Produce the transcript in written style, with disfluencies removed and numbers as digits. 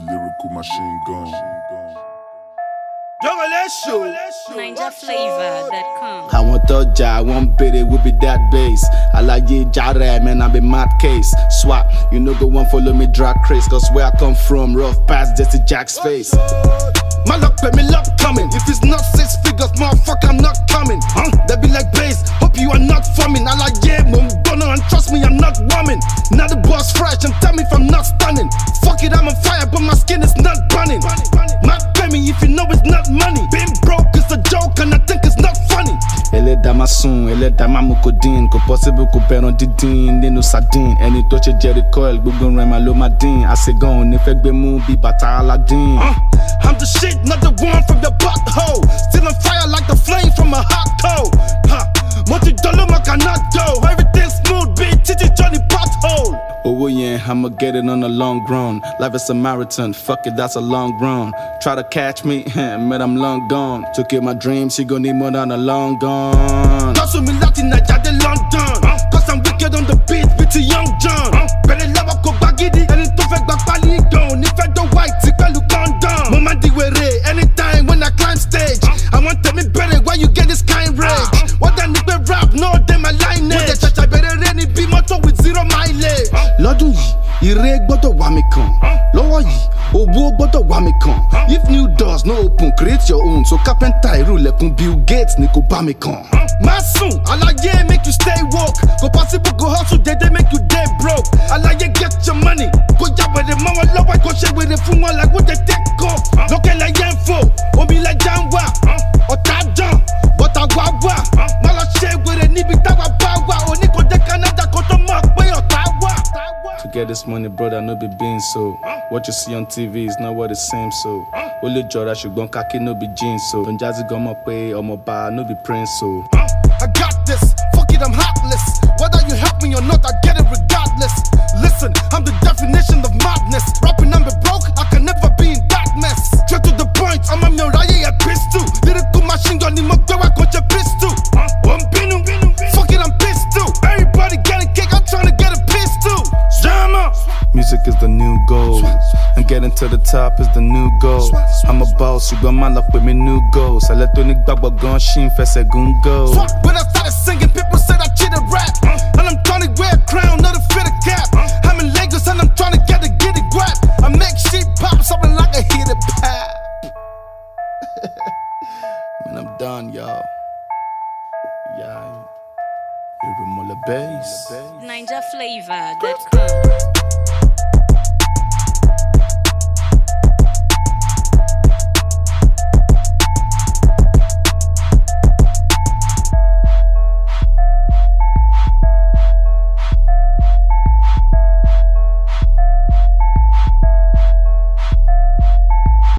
lyrical machine gun. NinjaFlavor.com. I want Doja, one bit it will be that bass. I like ye jare, man, I be mad case. Swap, you know go one follow me drag craze. Cause where I come from, rough past Jesse Jack's face. My luck, pay me luck coming. If it's not 6 figures, motherfucker, I'm not coming. They be like bass, hope you are not forming. I like yeah, mum, gonna and trust me, I'm not warming. Now the boss fresh and tell me if I'm not stunning. Fuck it, I'm on fire, but my skin is not burning. My pay me if you know it's not money. Being broke is a joke and I think it's not funny. Elle dama sun, elle dama mukodin. Ko possible ko peron didin, nínú sardine. Ẹni tó ṣe Jericho, gbogbo rẹ̀ ma ló ma dín. Àṣegàn ní fẹ́ gbé mú bí bàtà Aladdin. I'm the shit, not the one from your butthole. Still on fire like the flame from a hot coal. Multi-dollar I cannot go. Everything smooth, beat, titty, Johnny pothole. Oh yeah, I'ma get it on the long run. Life is a marathon, fuck it, that's a long run. Try to catch me, man, I'm long gone. To kill my dreams, she gon' need more than a long gone. That's what me Latin, I got the London. Cause I'm wicked on the beat, with Young John. Better love a go bagidi, and it don't fake back pali gone. If I don't white, it's a look on down. Mama di were anytime when I climb stage. I want tell me better why you get this kind rage. What that nigga rap, no, them my lineage. When they touch, I better any be motor with 0 mileage. Lọ́dún yìí, ire gbọ́dọ̀ wá mi kàn. Lọ́wọ́ yìí, owó gbọ́dọ̀ wá mi kàn. If new doors no open, create your own. So carpenter irú lẹ̀kùn Bill Gates ni kò bá mi kàn. Má sùn, àlàyé make you stay woke. Go possible go hustle, they make you day broke. Àlàyé get your money. Kò já wèrè mọ́ wọn lọ́wọ́, kò ṣe wèrè fún wọn like what they take off. Lókè láyé ń fò, omi lẹ́jà ń wà. Ọ̀tá dán, bọ́tà wá wà. Má lọ ṣe wèrè níbi táwa bá wà. Òní kò dé Canada kò tó mọ̀ pé ọ̀tá wà. To get this money, brother, no be being so. What you see on TV is not what it seems so. Only Jora ṣùgbọ́n kaki no be jeans so. Don Jazzy gan mọ̀ pé ọmọọba no be prince so. I got this, fuck it, I'm heartless. Whether you help me or not, I get it regardless. Listen, I'm the definition of madness. Rapping and be broke, I can never be in that mess. Straight to the point, I'm a Muraye at pistol. Lyrical machine gun, ni mo gbé wá kọjá pistol. Fuck it, I'm pissed too. Everybody getting cake, I'm trying to get a pistol. Music is the new gold, and getting to the top is the new goal. I'm a boss, you got my luck with me new goals. I let the nigga go gun, she ain't fess a gun go. When I started singing, people said I cheated rap, and I'm trying to wear a crown, not a fitted cap. I'm in Lagos and I'm trying to get a giddy grab. I make shit pop, something like a hit it pap. Man, I'm done, y'all. Yeah, you remember the bass. NinjaFlavor.com.